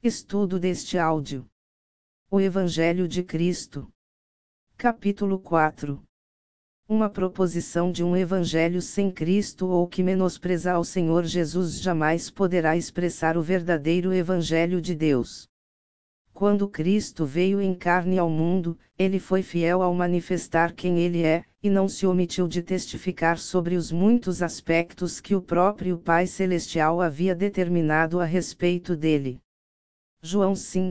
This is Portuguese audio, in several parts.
Estudo deste áudio. O Evangelho de Cristo. Capítulo 4. Uma proposição de um Evangelho sem Cristo ou que menospreza ao Senhor Jesus jamais poderá expressar o verdadeiro Evangelho de Deus. Quando Cristo veio em carne ao mundo, ele foi fiel ao manifestar quem ele é, e não se omitiu de testificar sobre os muitos aspectos que o próprio Pai Celestial havia determinado a respeito dele. João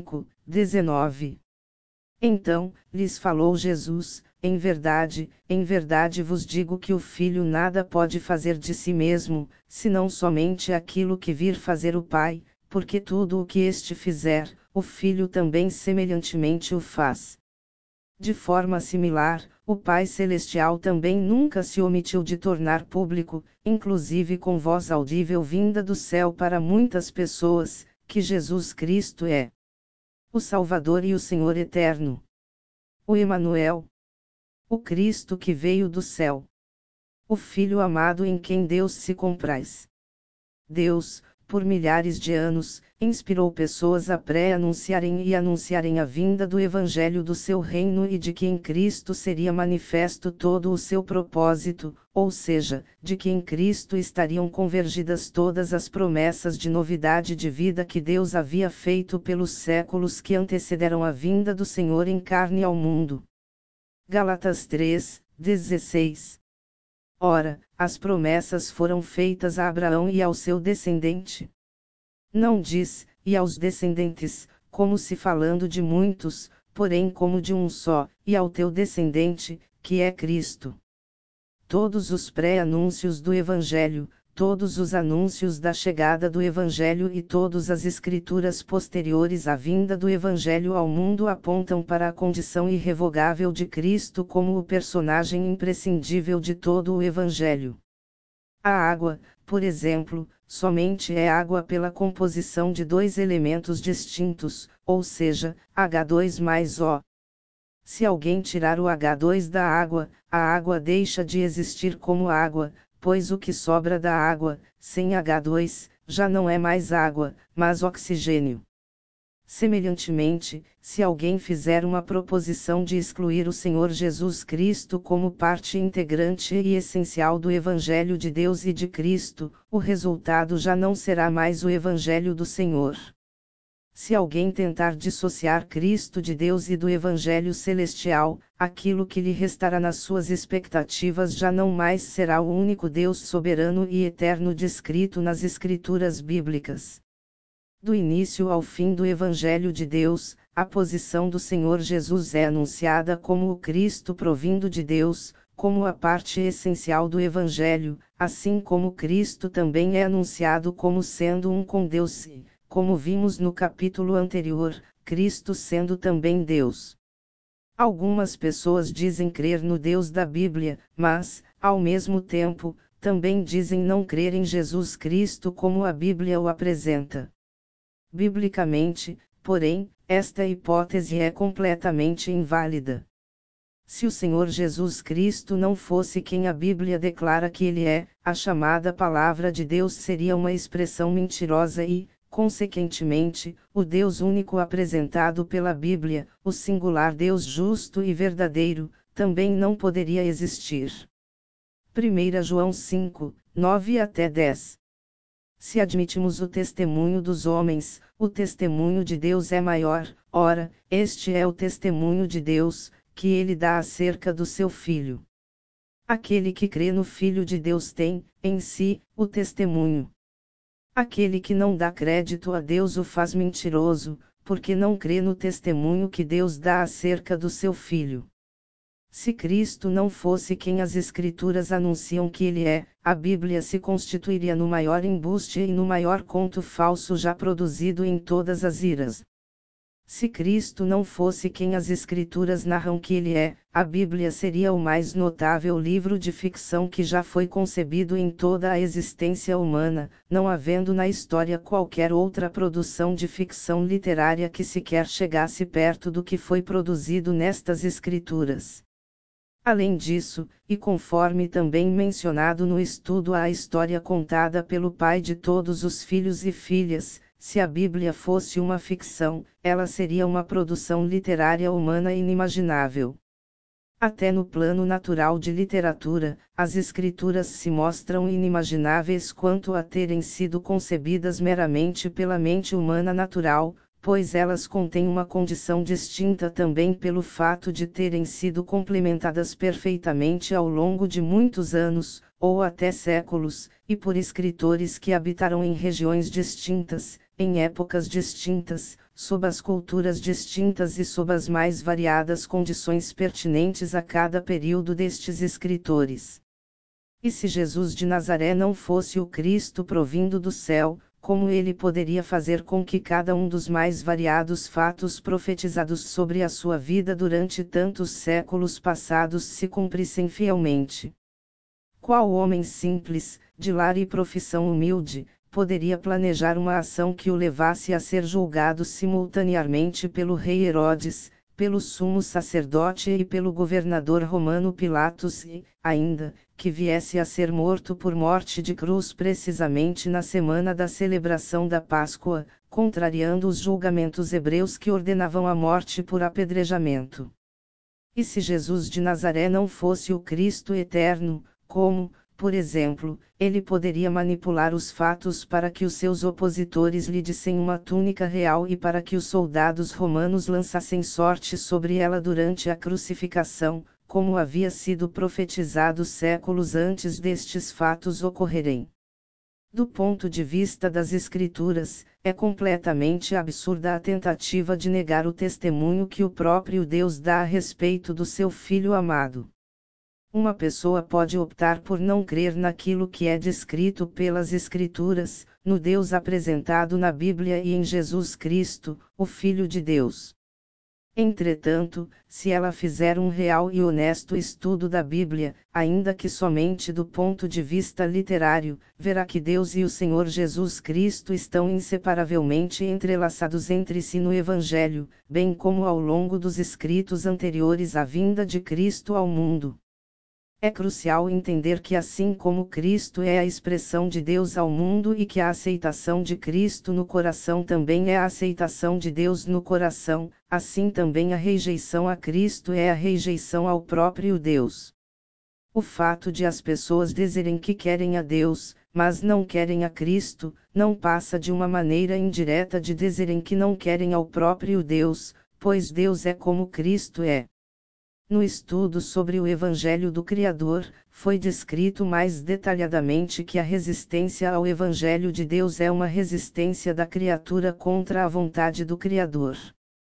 5:19. Então, lhes falou Jesus: em verdade vos digo que o Filho nada pode fazer de si mesmo, senão somente aquilo que vir fazer o Pai, porque tudo o que este fizer, o Filho também semelhantemente o faz. De forma similar, o Pai Celestial também nunca se omitiu de tornar público, inclusive com voz audível vinda do céu para muitas pessoas, que Jesus Cristo é o Salvador e o Senhor eterno. O Emanuel. O Cristo que veio do céu. O Filho amado em quem Deus se compraz. Deus, por milhares de anos, inspirou pessoas a pré-anunciarem e anunciarem a vinda do Evangelho do seu reino e de que em Cristo seria manifesto todo o seu propósito, ou seja, de que em Cristo estariam convergidas todas as promessas de novidade de vida que Deus havia feito pelos séculos que antecederam a vinda do Senhor em carne ao mundo. Gálatas 3:16. Ora, as promessas foram feitas a Abraão e ao seu descendente. Não diz, e aos descendentes, como se falando de muitos, porém como de um só, e ao teu descendente, que é Cristo. Todos os pré-anúncios do Evangelho, todos os anúncios da chegada do Evangelho e todas as escrituras posteriores à vinda do Evangelho ao mundo apontam para a condição irrevogável de Cristo como o personagem imprescindível de todo o Evangelho. A água, por exemplo, somente é água pela composição de dois elementos distintos, ou seja, H2 mais O. Se alguém tirar o H2 da água, a água deixa de existir como água, pois o que sobra da água, sem H2, já não é mais água, mas oxigênio. Semelhantemente, se alguém fizer uma proposição de excluir o Senhor Jesus Cristo como parte integrante e essencial do Evangelho de Deus e de Cristo, o resultado já não será mais o Evangelho do Senhor. Se alguém tentar dissociar Cristo de Deus e do Evangelho Celestial, aquilo que lhe restará nas suas expectativas já não mais será o único Deus soberano e eterno descrito nas Escrituras bíblicas. Do início ao fim do Evangelho de Deus, a posição do Senhor Jesus é anunciada como o Cristo provindo de Deus, como a parte essencial do Evangelho, assim como Cristo também é anunciado como sendo um com Deus e, como vimos no capítulo anterior, Cristo sendo também Deus. Algumas pessoas dizem crer no Deus da Bíblia, mas, ao mesmo tempo, também dizem não crer em Jesus Cristo como a Bíblia o apresenta. Biblicamente, porém, esta hipótese é completamente inválida. Se o Senhor Jesus Cristo não fosse quem a Bíblia declara que ele é, a chamada palavra de Deus seria uma expressão mentirosa e, consequentemente, o Deus único apresentado pela Bíblia, o singular Deus justo e verdadeiro, também não poderia existir. 1 João 5:9-10. Se admitimos o testemunho dos homens, o testemunho de Deus é maior, ora, este é o testemunho de Deus, que ele dá acerca do seu Filho. Aquele que crê no Filho de Deus tem, em si, o testemunho. Aquele que não dá crédito a Deus o faz mentiroso, porque não crê no testemunho que Deus dá acerca do seu Filho. Se Cristo não fosse quem as Escrituras anunciam que ele é, a Bíblia se constituiria no maior embuste e no maior conto falso já produzido em todas as eras. Se Cristo não fosse quem as Escrituras narram que ele é, a Bíblia seria o mais notável livro de ficção que já foi concebido em toda a existência humana, não havendo na história qualquer outra produção de ficção literária que sequer chegasse perto do que foi produzido nestas Escrituras. Além disso, e conforme também mencionado no estudo A História Contada pelo Pai de Todos os Filhos e Filhas, se a Bíblia fosse uma ficção, ela seria uma produção literária humana inimaginável. Até no plano natural de literatura, as escrituras se mostram inimagináveis quanto a terem sido concebidas meramente pela mente humana natural, pois elas contêm uma condição distinta também pelo fato de terem sido complementadas perfeitamente ao longo de muitos anos, ou até séculos, e por escritores que habitaram em regiões distintas, em épocas distintas, sob as culturas distintas e sob as mais variadas condições pertinentes a cada período destes escritores. E se Jesus de Nazaré não fosse o Cristo provindo do céu, como ele poderia fazer com que cada um dos mais variados fatos profetizados sobre a sua vida durante tantos séculos passados se cumprissem fielmente? Qual homem simples, de lar e profissão humilde, poderia planejar uma ação que o levasse a ser julgado simultaneamente pelo rei Herodes, pelo sumo sacerdote e pelo governador romano Pilatos e, ainda, que viesse a ser morto por morte de cruz precisamente na semana da celebração da Páscoa, contrariando os julgamentos hebreus que ordenavam a morte por apedrejamento? E se Jesus de Nazaré não fosse o Cristo eterno, como, por exemplo, ele poderia manipular os fatos para que os seus opositores lhe dessem uma túnica real e para que os soldados romanos lançassem sorte sobre ela durante a crucificação, como havia sido profetizado séculos antes destes fatos ocorrerem? Do ponto de vista das Escrituras, é completamente absurda a tentativa de negar o testemunho que o próprio Deus dá a respeito do seu Filho amado. Uma pessoa pode optar por não crer naquilo que é descrito pelas Escrituras, no Deus apresentado na Bíblia e em Jesus Cristo, o Filho de Deus. Entretanto, se ela fizer um real e honesto estudo da Bíblia, ainda que somente do ponto de vista literário, verá que Deus e o Senhor Jesus Cristo estão inseparavelmente entrelaçados entre si no Evangelho, bem como ao longo dos escritos anteriores à vinda de Cristo ao mundo. É crucial entender que assim como Cristo é a expressão de Deus ao mundo e que a aceitação de Cristo no coração também é a aceitação de Deus no coração, assim também a rejeição a Cristo é a rejeição ao próprio Deus. O fato de as pessoas dizerem que querem a Deus, mas não querem a Cristo, não passa de uma maneira indireta de dizerem que não querem ao próprio Deus, pois Deus é como Cristo é. No estudo sobre o Evangelho do Criador, foi descrito mais detalhadamente que a resistência ao Evangelho de Deus é uma resistência da criatura contra a vontade do Criador.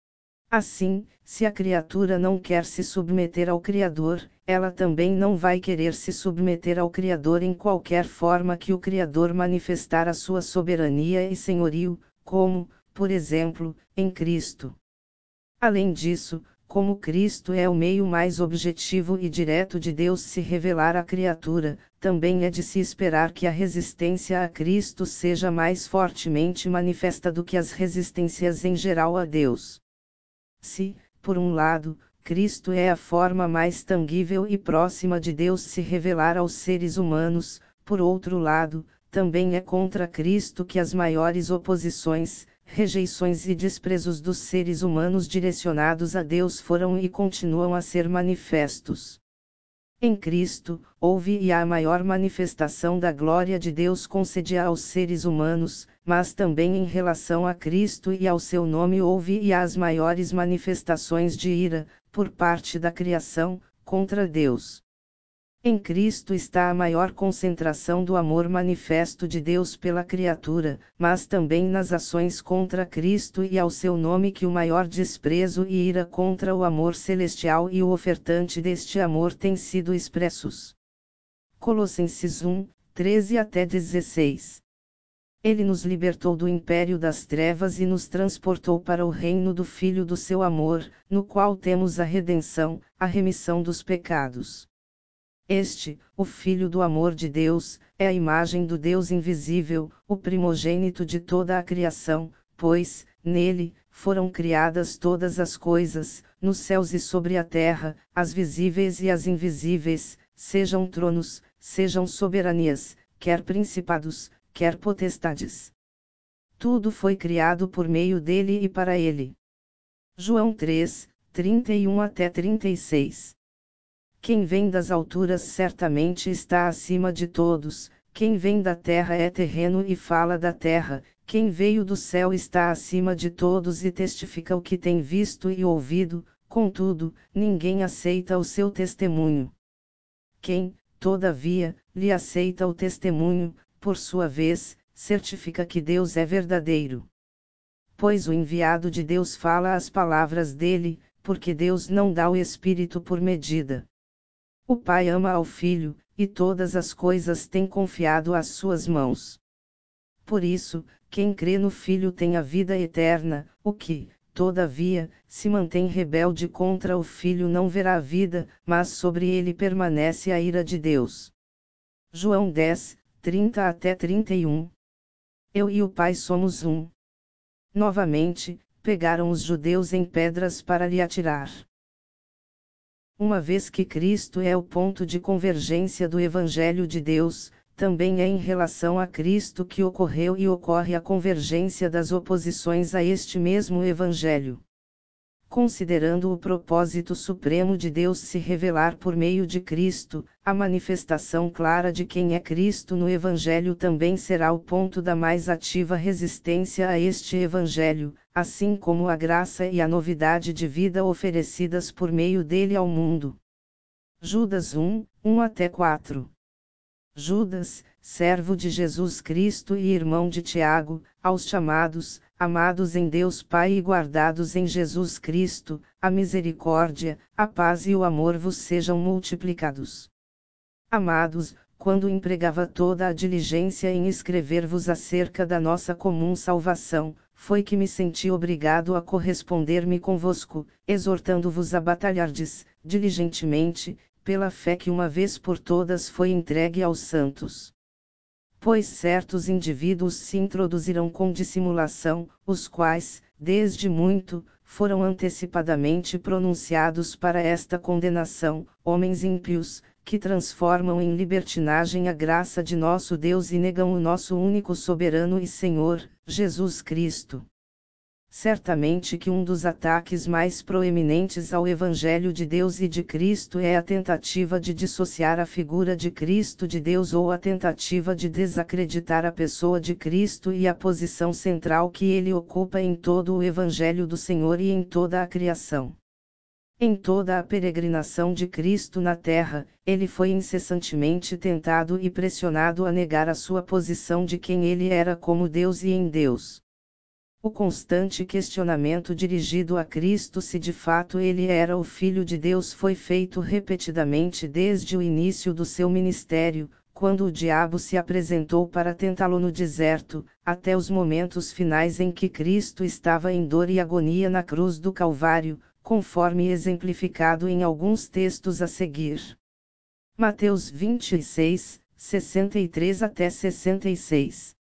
Assim, se a criatura não quer se submeter ao Criador, ela também não vai querer se submeter ao Criador em qualquer forma que o Criador manifestar a sua soberania e senhorio, como, por exemplo, em Cristo. Além disso, como Cristo é o meio mais objetivo e direto de Deus se revelar à criatura, também é de se esperar que a resistência a Cristo seja mais fortemente manifesta do que as resistências em geral a Deus. Se, por um lado, Cristo é a forma mais tangível e próxima de Deus se revelar aos seres humanos, por outro lado, também é contra Cristo que as maiores oposições, rejeições e desprezos dos seres humanos direcionados a Deus foram e continuam a ser manifestos. Em Cristo, houve e há a maior manifestação da glória de Deus concedida aos seres humanos, mas também em relação a Cristo e ao seu nome houve e há as maiores manifestações de ira, por parte da criação, contra Deus. Em Cristo está a maior concentração do amor manifesto de Deus pela criatura, mas também nas ações contra Cristo e ao seu nome que o maior desprezo e ira contra o amor celestial e o ofertante deste amor têm sido expressos. Colossenses 1, 13 até 16. Ele nos libertou do império das trevas e nos transportou para o reino do Filho do seu amor, no qual temos a redenção, a remissão dos pecados. Este, o Filho do amor de Deus, é a imagem do Deus invisível, o primogênito de toda a criação, pois, nele, foram criadas todas as coisas, nos céus e sobre a terra, as visíveis e as invisíveis, sejam tronos, sejam soberanias, quer principados, quer potestades. tudo foi criado por meio dele e para ele. João 3, 31 até 36. Quem vem das alturas certamente está acima de todos, quem vem da terra é terreno e fala da terra, quem veio do céu está acima de todos e testifica o que tem visto e ouvido, contudo, ninguém aceita o seu testemunho. Quem, todavia, lhe aceita o testemunho, por sua vez, certifica que Deus é verdadeiro. Pois o enviado de Deus fala as palavras dele, porque Deus não dá o Espírito por medida. O Pai ama ao Filho, e todas as coisas tem confiado às suas mãos. Por isso, quem crê no Filho tem a vida eterna, o que, todavia, se mantém rebelde contra o Filho não verá a vida, mas sobre ele permanece a ira de Deus. João 10, 30 até 31. Eu e o Pai somos um. Novamente, pegaram os judeus em pedras para lhe atirar. Uma vez que Cristo é o ponto de convergência do Evangelho de Deus, também é em relação a Cristo que ocorreu e ocorre a convergência das oposições a este mesmo Evangelho. Considerando o propósito supremo de Deus se revelar por meio de Cristo, a manifestação clara de quem é Cristo no Evangelho também será o ponto da mais ativa resistência a este Evangelho, assim como a graça e a novidade de vida oferecidas por meio dele ao mundo. Judas 1, 1 até 4. Judas, servo de Jesus Cristo e irmão de Tiago, aos chamados, amados em Deus Pai e guardados em Jesus Cristo, a misericórdia, a paz e o amor vos sejam multiplicados. Amados, quando empregava toda a diligência em escrever-vos acerca da nossa comum salvação, foi que me senti obrigado a corresponder-me convosco, exortando-vos a batalhardes, diligentemente, pela fé que uma vez por todas foi entregue aos santos. Pois certos indivíduos se introduziram com dissimulação, os quais, desde muito, foram antecipadamente pronunciados para esta condenação, homens ímpios, que transformam em libertinagem a graça de nosso Deus e negam o nosso único soberano e Senhor, Jesus Cristo. Certamente que um dos ataques mais proeminentes ao Evangelho de Deus e de Cristo é a tentativa de dissociar a figura de Cristo de Deus ou a tentativa de desacreditar a pessoa de Cristo e a posição central que ele ocupa em todo o Evangelho do Senhor e em toda a criação. Em toda a peregrinação de Cristo na terra, ele foi incessantemente tentado e pressionado a negar a sua posição de quem ele era como Deus e em Deus. O constante questionamento dirigido a Cristo se de fato ele era o Filho de Deus foi feito repetidamente desde o início do seu ministério, quando o diabo se apresentou para tentá-lo no deserto, até os momentos finais em que Cristo estava em dor e agonia na cruz do Calvário, conforme exemplificado em alguns textos a seguir. Mateus 26, 63 até 66.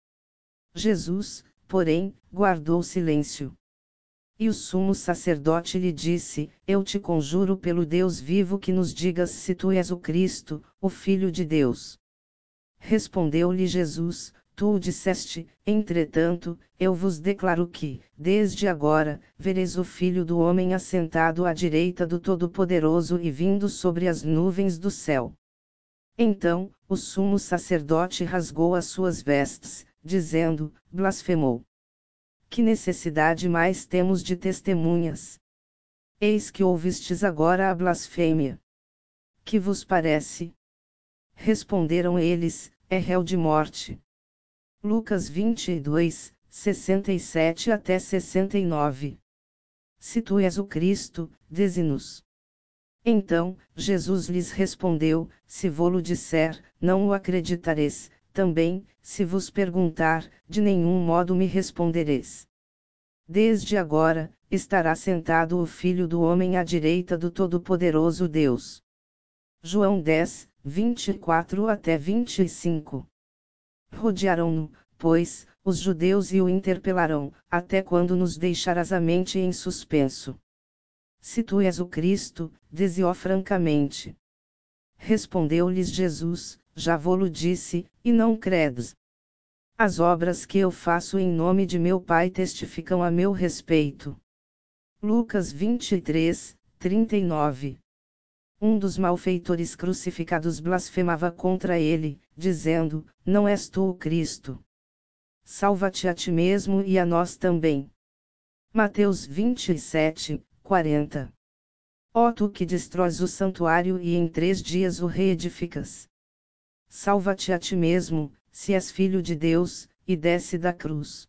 Jesus, porém, guardou silêncio. E o sumo sacerdote lhe disse: Eu te conjuro pelo Deus vivo que nos digas se tu és o Cristo, o Filho de Deus. Respondeu-lhe Jesus: Tu o disseste, entretanto, eu vos declaro que, desde agora, vereis o Filho do Homem assentado à direita do Todo-Poderoso e vindo sobre as nuvens do céu. Então, o sumo sacerdote rasgou as suas vestes, dizendo: Blasfemou. Que necessidade mais temos de testemunhas? Eis que ouvistes agora a blasfêmia. Que vos parece? Responderam eles: É réu de morte. Lucas 22, 67 até 69. Se tu és o Cristo, dize-nos. Então, Jesus lhes respondeu: Se vô-lo disser, não o acreditareis. Também, se vos perguntar, de nenhum modo me respondereis. Desde agora, estará sentado o Filho do Homem à direita do Todo-Poderoso Deus. João 10, 24 até 25. Rodearam-no, pois, os judeus e o interpelarão: Até quando nos deixarás a mente em suspenso? Se tu és o Cristo, dize-o francamente. Respondeu-lhes Jesus: Já vô-lo disse, e não credes. As obras que eu faço em nome de meu Pai testificam a meu respeito. Lucas 23, 39. Um dos malfeitores crucificados blasfemava contra ele, dizendo: Não és tu o Cristo? Salva-te a ti mesmo e a nós também. Mateus 27, 40. Ó tu que destróis o santuário e em 3 dias o reedificas. Salva-te a ti mesmo, se és filho de Deus, e desce da cruz.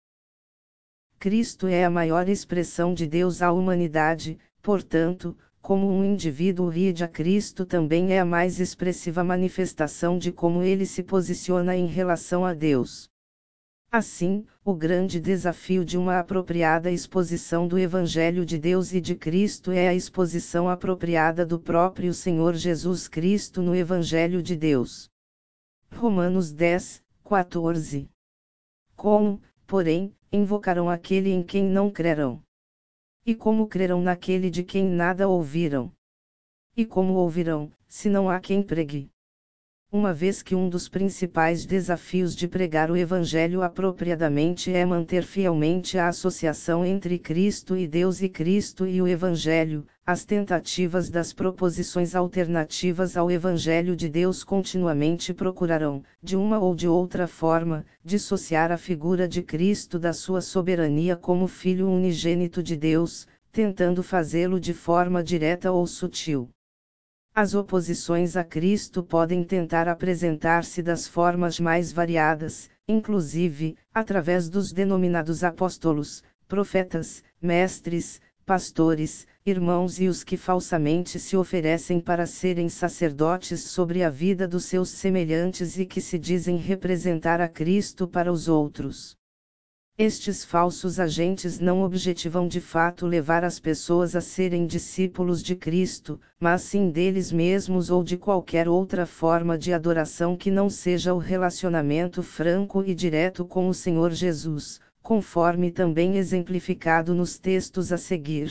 Cristo é a maior expressão de Deus à humanidade, portanto, como um indivíduo rede a Cristo também é a mais expressiva manifestação de como ele se posiciona em relação a Deus. Assim, o grande desafio de uma apropriada exposição do Evangelho de Deus e de Cristo é a exposição apropriada do próprio Senhor Jesus Cristo no Evangelho de Deus. Romanos 10, 14. Como, porém, invocarão aquele em quem não crerão? E como crerão naquele de quem nada ouviram? E como ouvirão, se não há quem pregue? Uma vez que um dos principais desafios de pregar o Evangelho apropriadamente é manter fielmente a associação entre Cristo e Deus e Cristo e o Evangelho, as tentativas das proposições alternativas ao Evangelho de Deus continuamente procurarão, de uma ou de outra forma, dissociar a figura de Cristo da sua soberania como Filho unigênito de Deus, tentando fazê-lo de forma direta ou sutil. As oposições a Cristo podem tentar apresentar-se das formas mais variadas, inclusive, através dos denominados apóstolos, profetas, mestres, pastores, irmãos e os que falsamente se oferecem para serem sacerdotes sobre a vida dos seus semelhantes e que se dizem representar a Cristo para os outros. Estes falsos agentes não objetivam de fato levar as pessoas a serem discípulos de Cristo, mas sim deles mesmos ou de qualquer outra forma de adoração que não seja o relacionamento franco e direto com o Senhor Jesus, conforme também exemplificado nos textos a seguir.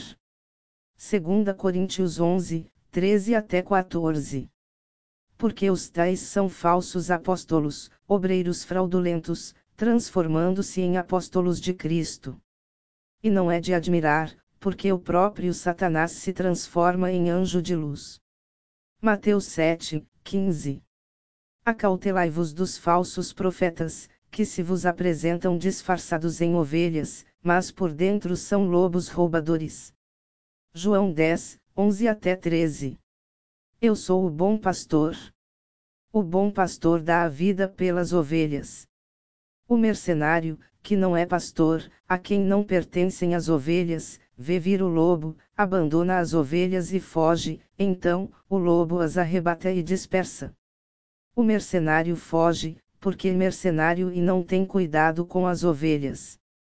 2 Coríntios 11, 13 até 14. Porque os tais são falsos apóstolos, obreiros fraudulentos, transformando-se em apóstolos de Cristo. E não é de admirar, porque o próprio Satanás se transforma em anjo de luz. Mateus 7, 15. Acautelai-vos dos falsos profetas, que se vos apresentam disfarçados em ovelhas, mas por dentro são lobos roubadores. João 10, 11 até 13. Eu sou o bom pastor. O bom pastor dá a vida pelas ovelhas. O mercenário, que não é pastor, a quem não pertencem as ovelhas, vê vir o lobo, abandona as ovelhas e foge, então, o lobo as arrebata e dispersa. O mercenário foge, porque é mercenário e não tem cuidado com as ovelhas.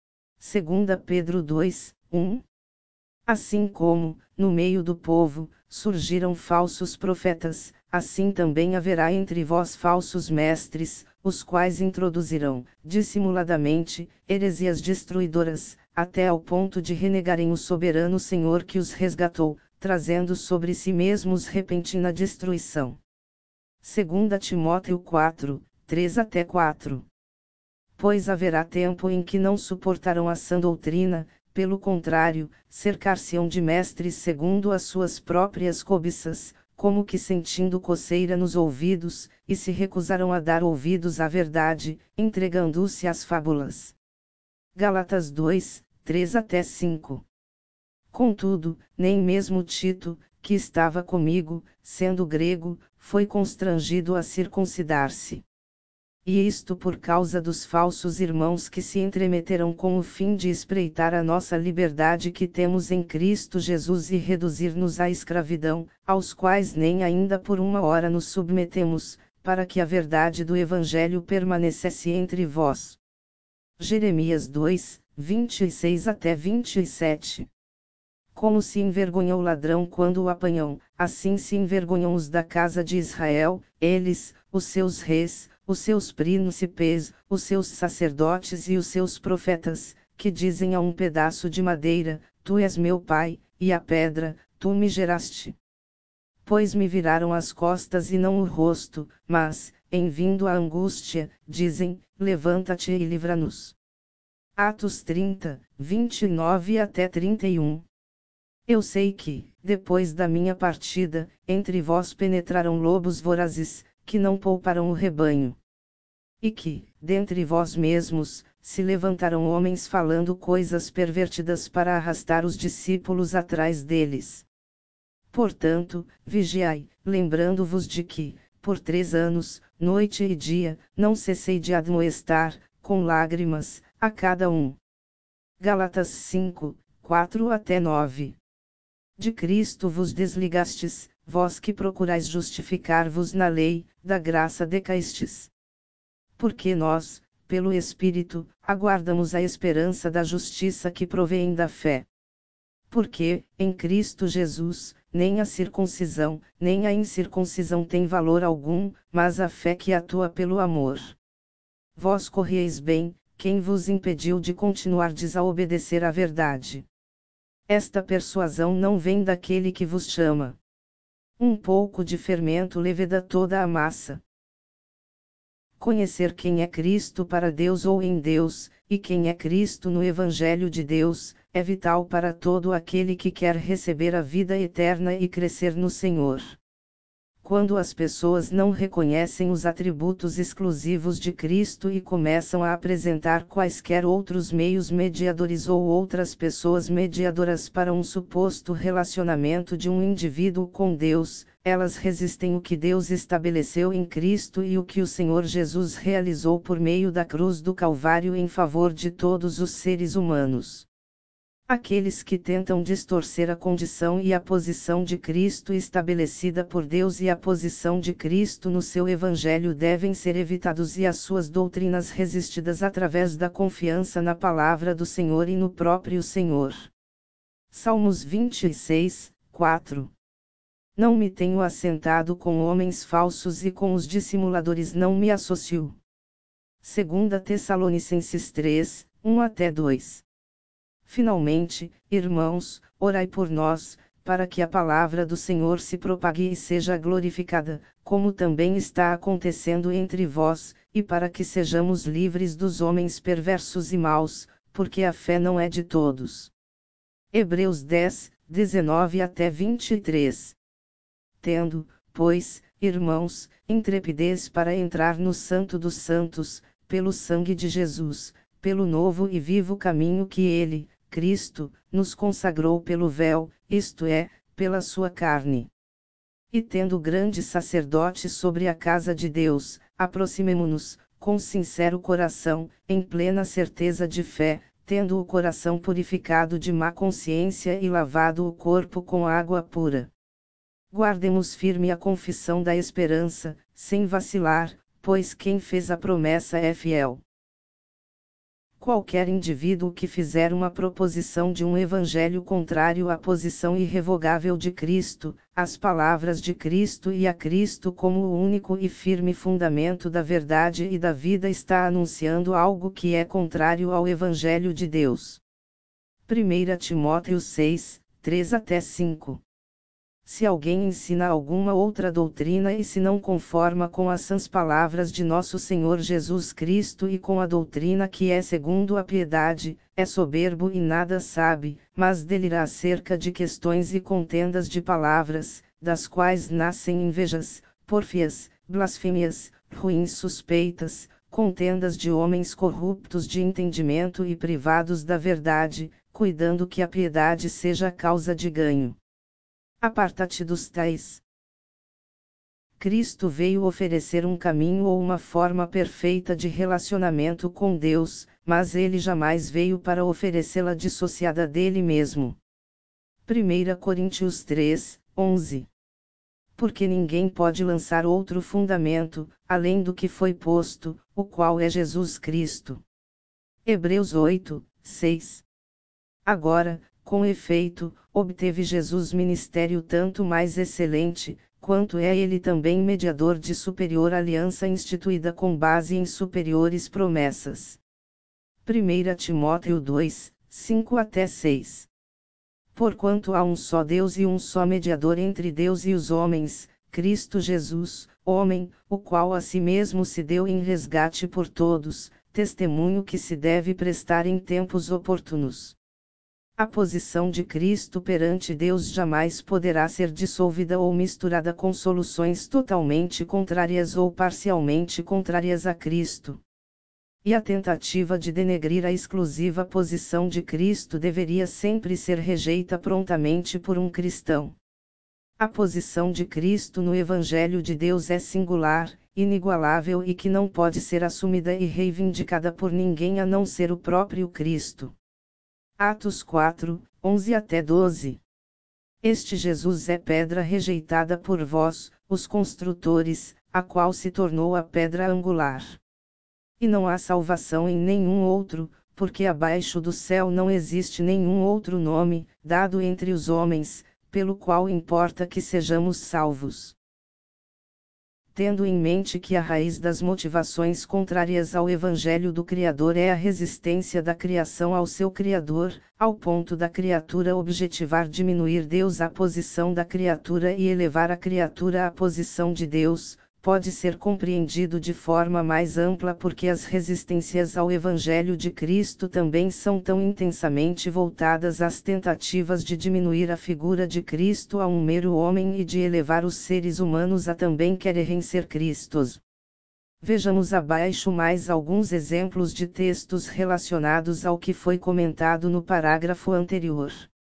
2 Pedro 2, 1. Assim como, no meio do povo, surgiram falsos profetas, assim também haverá entre vós falsos mestres, os quais introduzirão, dissimuladamente, heresias destruidoras, até ao ponto de renegarem o soberano Senhor que os resgatou, trazendo sobre si mesmos repentina destruição. 2 Timóteo 4, 3 até 4. Pois haverá tempo em que não suportarão a sã doutrina, pelo contrário, cercar-se-ão de mestres segundo as suas próprias cobiças, como que sentindo coceira nos ouvidos, e se recusarão a dar ouvidos à verdade, entregando-se às fábulas. Gálatas 2, 3 até 5. Contudo, nem mesmo Tito, que estava comigo, sendo grego, foi constrangido a circuncidar-se. E isto por causa dos falsos irmãos que se entremeteram com o fim de espreitar a nossa liberdade que temos em Cristo Jesus e reduzir-nos à escravidão, aos quais nem ainda por uma hora nos submetemos, para que a verdade do Evangelho permanecesse entre vós. Jeremias 2, 26 até 27. Como se envergonha o ladrão quando o apanham, assim se envergonham os da casa de Israel, eles, os seus reis, os seus príncipes, os seus sacerdotes e os seus profetas, que dizem a um pedaço de madeira: Tu és meu pai, e à pedra: Tu me geraste. Pois me viraram as costas e não o rosto, mas, em vindo a angústia, dizem: levanta-te e livra-nos. Atos 30, 29 até 31. Eu sei que, depois da minha partida, entre vós penetrarão lobos vorazes, que não pouparão o rebanho. E que, dentre vós mesmos, se levantarão homens falando coisas pervertidas para arrastar os discípulos atrás deles. Portanto, vigiai, lembrando-vos de que, por 3 anos, noite e dia, não cessei de admoestar, com lágrimas, a cada um. Gálatas 5, 4 até 9. De Cristo vos desligastes, vós que procurais justificar-vos na lei, da graça decaístes. Porque nós, pelo Espírito, aguardamos a esperança da justiça que provém da fé. Porque, em Cristo Jesus, nem a circuncisão, nem a incircuncisão tem valor algum, mas a fé que atua pelo amor. Vós corrieis bem, quem vos impediu de continuardes a obedecer à verdade? Esta persuasão não vem daquele que vos chama. Um pouco de fermento leveda toda a massa. Conhecer quem é Cristo para Deus ou em Deus, e quem é Cristo no Evangelho de Deus, é vital para todo aquele que quer receber a vida eterna e crescer no Senhor. Quando as pessoas não reconhecem os atributos exclusivos de Cristo e começam a apresentar quaisquer outros meios mediadores ou outras pessoas mediadoras para um suposto relacionamento de um indivíduo com Deus, elas resistem o que Deus estabeleceu em Cristo e o que o Senhor Jesus realizou por meio da cruz do Calvário em favor de todos os seres humanos. Aqueles que tentam distorcer a condição e a posição de Cristo estabelecida por Deus e a posição de Cristo no seu Evangelho devem ser evitados e as suas doutrinas resistidas através da confiança na palavra do Senhor e no próprio Senhor. Salmos 26, 4. Não me tenho assentado com homens falsos e com os dissimuladores não me associo. 2 Tessalonicenses 3, 1 até 2. Finalmente, irmãos, orai por nós, para que a palavra do Senhor se propague e seja glorificada, como também está acontecendo entre vós, e para que sejamos livres dos homens perversos e maus, porque a fé não é de todos. Hebreus 10, 19 até 23. Tendo, pois, irmãos, intrepidez para entrar no Santo dos Santos, pelo sangue de Jesus, pelo novo e vivo caminho que ele, Cristo, nos consagrou pelo véu, isto é, pela sua carne. E tendo grande sacerdote sobre a casa de Deus, aproximemo-nos, com sincero coração, em plena certeza de fé, tendo o coração purificado de má consciência e lavado o corpo com água pura. Guardemos firme a confissão da esperança, sem vacilar, pois quem fez a promessa é fiel. Qualquer indivíduo que fizer uma proposição de um evangelho contrário à posição irrevogável de Cristo, às palavras de Cristo e a Cristo como o único e firme fundamento da verdade e da vida está anunciando algo que é contrário ao evangelho de Deus. 1 Timóteo 6, 3 até 5. Se alguém ensina alguma outra doutrina e se não conforma com as sãs palavras de nosso Senhor Jesus Cristo e com a doutrina que é segundo a piedade, é soberbo e nada sabe, mas delira acerca de questões e contendas de palavras, das quais nascem invejas, pórfias, blasfêmias, ruins suspeitas, contendas de homens corruptos de entendimento e privados da verdade, cuidando que a piedade seja causa de ganho. Aparta-te dos tais. Cristo veio oferecer um caminho ou uma forma perfeita de relacionamento com Deus, mas ele jamais veio para oferecê-la dissociada dele mesmo. 1 Coríntios 3, 11. Porque ninguém pode lançar outro fundamento, além do que foi posto, o qual é Jesus Cristo. Hebreus 8, 6. Agora, com efeito, obteve Jesus ministério tanto mais excelente, quanto é ele também mediador de superior aliança instituída com base em superiores promessas. 1 Timóteo 2, 5 até 6. Porquanto há um só Deus e um só mediador entre Deus e os homens, Cristo Jesus, homem, o qual a si mesmo se deu em resgate por todos, testemunho que se deve prestar em tempos oportunos. A posição de Cristo perante Deus jamais poderá ser dissolvida ou misturada com soluções totalmente contrárias ou parcialmente contrárias a Cristo. E a tentativa de denegrir a exclusiva posição de Cristo deveria sempre ser rejeita prontamente por um cristão. A posição de Cristo no Evangelho de Deus é singular, inigualável e que não pode ser assumida e reivindicada por ninguém a não ser o próprio Cristo. Atos 4, 11 até 12. Este Jesus é pedra rejeitada por vós, os construtores, a qual se tornou a pedra angular. E não há salvação em nenhum outro, porque abaixo do céu não existe nenhum outro nome, dado entre os homens, pelo qual importa que sejamos salvos. Tendo em mente que a raiz das motivações contrárias ao Evangelho do Criador é a resistência da criação ao seu Criador, ao ponto da criatura objetivar diminuir Deus à posição da criatura e elevar a criatura à posição de Deus, pode ser compreendido de forma mais ampla porque as resistências ao Evangelho de Cristo também são tão intensamente voltadas às tentativas de diminuir a figura de Cristo a um mero homem e de elevar os seres humanos a também quererem ser Cristos. Vejamos abaixo mais alguns exemplos de textos relacionados ao que foi comentado no parágrafo anterior.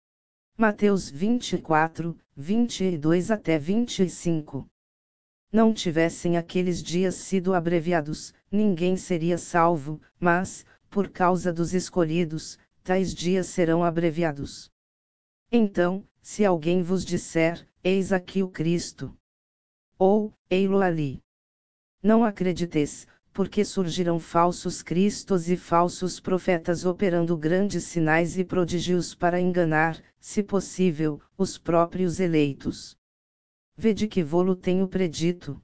Mateus 24, 22 até 25. Não tivessem aqueles dias sido abreviados, ninguém seria salvo, mas, por causa dos escolhidos, tais dias serão abreviados. Então, se alguém vos disser, eis aqui o Cristo, ou, ei-lo ali, não acrediteis, porque surgirão falsos cristos e falsos profetas operando grandes sinais e prodígios para enganar, se possível, os próprios eleitos. Vede que vô-lo tenho predito.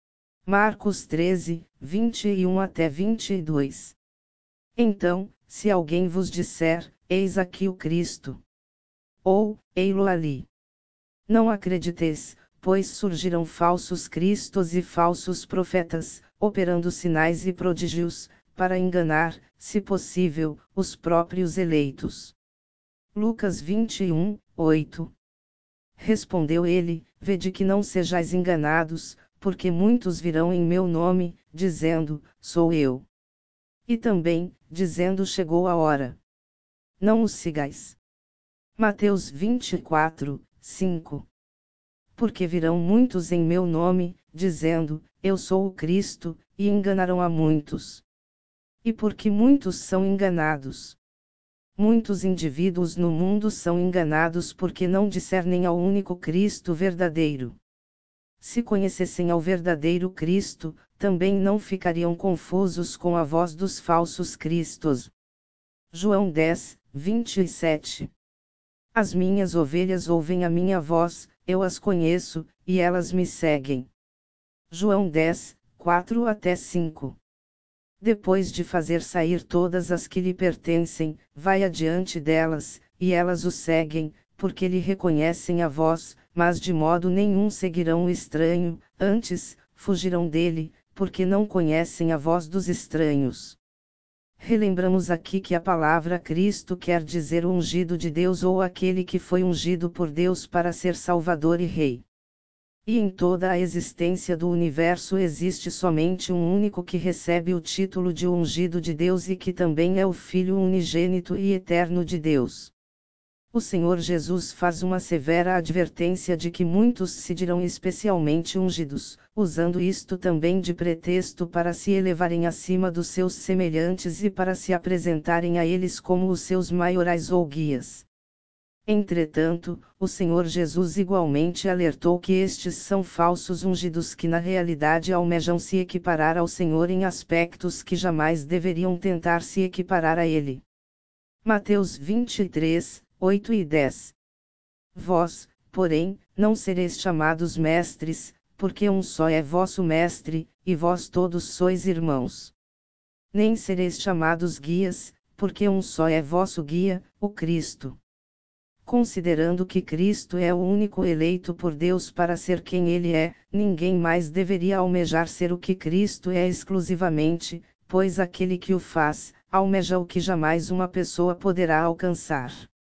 Marcos 13, 21 até 22. Então, se alguém vos disser, eis aqui o Cristo, ou, ei-lo ali, não acrediteis, pois surgirão falsos cristos e falsos profetas, operando sinais e prodígios, para enganar, se possível, os próprios eleitos. Lucas 21, 8. Respondeu ele, vede que não sejais enganados, porque muitos virão em meu nome, dizendo, sou eu. E também, dizendo chegou a hora. Não os sigais. Mateus 24, 5. Porque virão muitos em meu nome, dizendo, eu sou o Cristo, e enganarão a muitos. E porque muitos são enganados. Muitos indivíduos no mundo são enganados porque não discernem ao único Cristo verdadeiro. Se conhecessem ao verdadeiro Cristo, também não ficariam confusos com a voz dos falsos cristos. João 10, 27. As minhas ovelhas ouvem a minha voz, eu as conheço, e elas me seguem. João 10, 4 até 5. Depois de fazer sair todas as que lhe pertencem, vai adiante delas, e elas o seguem, porque lhe reconhecem a voz, mas de modo nenhum seguirão o estranho, antes, fugirão dele, porque não conhecem a voz dos estranhos. Relembramos aqui que a palavra Cristo quer dizer o ungido de Deus ou aquele que foi ungido por Deus para ser Salvador e Rei. E em toda a existência do universo existe somente um único que recebe o título de ungido de Deus e que também é o Filho unigênito e eterno de Deus. O Senhor Jesus faz uma severa advertência de que muitos se dirão especialmente ungidos, usando isto também de pretexto para se elevarem acima dos seus semelhantes e para se apresentarem a eles como os seus maiorais ou guias. Entretanto, o Senhor Jesus igualmente alertou que estes são falsos ungidos que na realidade almejam se equiparar ao Senhor em aspectos que jamais deveriam tentar se equiparar a Ele. Mateus 23, 8 e 10. Vós, porém, não sereis chamados mestres, porque um só é vosso mestre, e vós todos sois irmãos. Nem sereis chamados guias, porque um só é vosso guia, o Cristo. Considerando que Cristo é o único eleito por Deus para ser quem Ele é, ninguém mais deveria almejar ser o que Cristo é exclusivamente, pois aquele que o faz, almeja o que jamais uma pessoa poderá alcançar.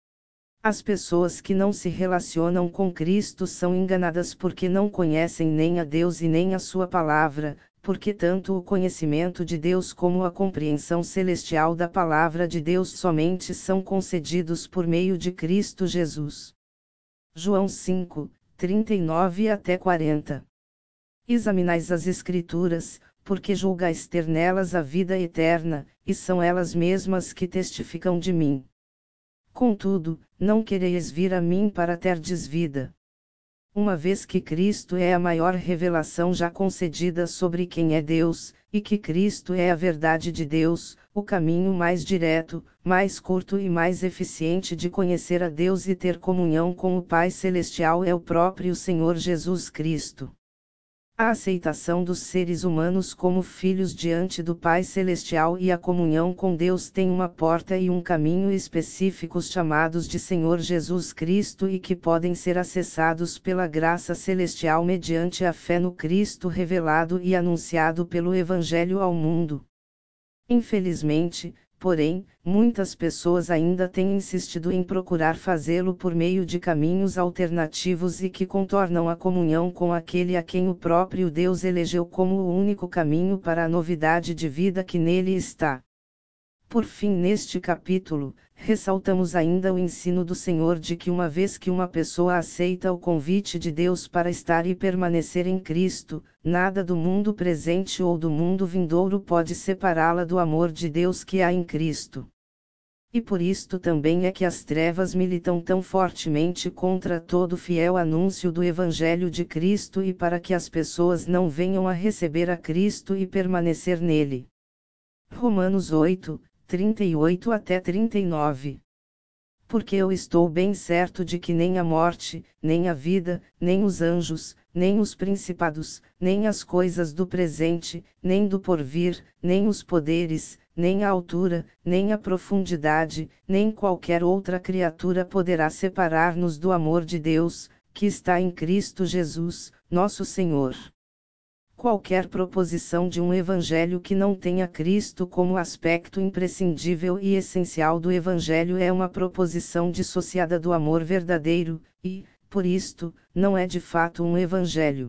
As pessoas que não se relacionam com Cristo são enganadas porque não conhecem nem a Deus e nem a sua palavra, porque tanto o conhecimento de Deus como a compreensão celestial da palavra de Deus somente são concedidos por meio de Cristo Jesus. João 5, 39 até 40. Examinais as Escrituras, porque julgais ter nelas a vida eterna, e são elas mesmas que testificam de mim. Contudo, não quereis vir a mim para terdes vida. Uma vez que Cristo é a maior revelação já concedida sobre quem é Deus, e que Cristo é a verdade de Deus, o caminho mais direto, mais curto e mais eficiente de conhecer a Deus e ter comunhão com o Pai Celestial é o próprio Senhor Jesus Cristo. A aceitação dos seres humanos como filhos diante do Pai Celestial e a comunhão com Deus tem uma porta e um caminho específicos chamados de Senhor Jesus Cristo e que podem ser acessados pela graça celestial mediante a fé no Cristo revelado e anunciado pelo Evangelho ao mundo. Infelizmente, porém, muitas pessoas ainda têm insistido em procurar fazê-lo por meio de caminhos alternativos e que contornam a comunhão com aquele a quem o próprio Deus elegeu como o único caminho para a novidade de vida que nele está. Por fim, neste capítulo, ressaltamos ainda o ensino do Senhor de que uma vez que uma pessoa aceita o convite de Deus para estar e permanecer em Cristo, nada do mundo presente ou do mundo vindouro pode separá-la do amor de Deus que há em Cristo. E por isto também é que as trevas militam tão fortemente contra todo fiel anúncio do Evangelho de Cristo e para que as pessoas não venham a receber a Cristo e permanecer nele. Romanos 8, 38 até 39. Porque eu estou bem certo de que nem a morte, nem a vida, nem os anjos, nem os principados, nem as coisas do presente, nem do porvir, nem os poderes, nem a altura, nem a profundidade, nem qualquer outra criatura poderá separar-nos do amor de Deus, que está em Cristo Jesus, nosso Senhor. Qualquer proposição de um evangelho que não tenha Cristo como aspecto imprescindível e essencial do evangelho é uma proposição dissociada do amor verdadeiro, e, por isto, não é de fato um evangelho.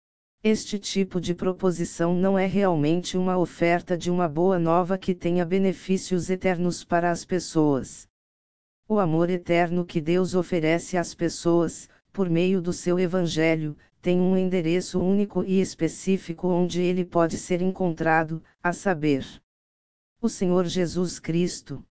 Este tipo de proposição não é realmente uma oferta de uma boa nova que tenha benefícios eternos para as pessoas. O amor eterno que Deus oferece às pessoas, por meio do seu evangelho, tem um endereço único e específico onde ele pode ser encontrado, a saber, o Senhor Jesus Cristo.